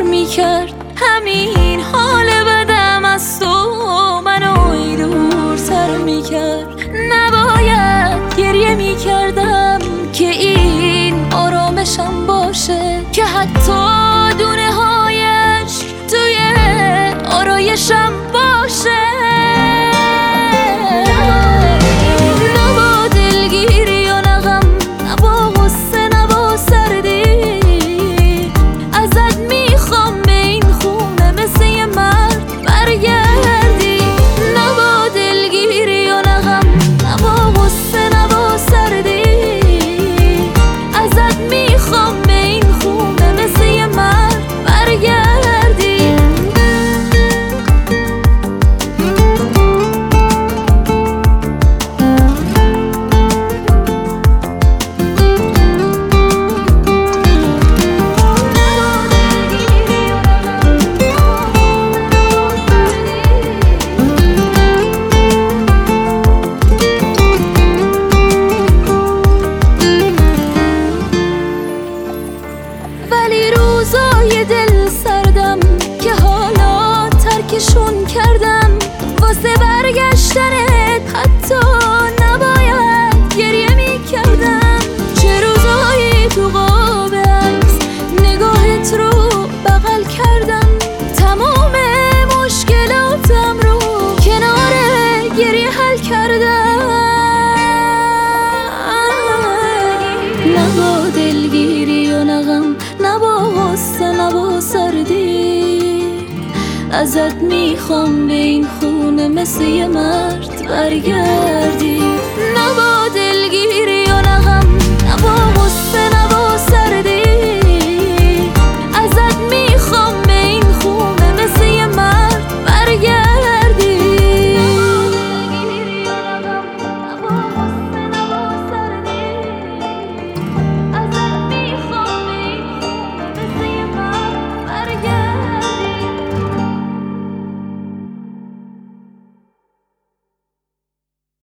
میکرد همین حال بدم از تو منو دورتر میکرد. نباید گریه میکردم که این آرامشم باشه، که حتی دونه هایش توی آرایشم باشه. ولی روزای دل سردم که حالا ترکشون کردم، واسه برگشتنت حتی نباید گریه میکردم. چه روزایی تو قاب عکس نگاهت رو بغل کردم، تمام مشکلاتم رو کنار گریه حل کردم. نه با دلگیری و نغم، نه با غصه، نه با سردی، ازت میخوام به این خونه مثل یه مرد برگردی. نه با دلگیری و نغم، نه با غصه، نه با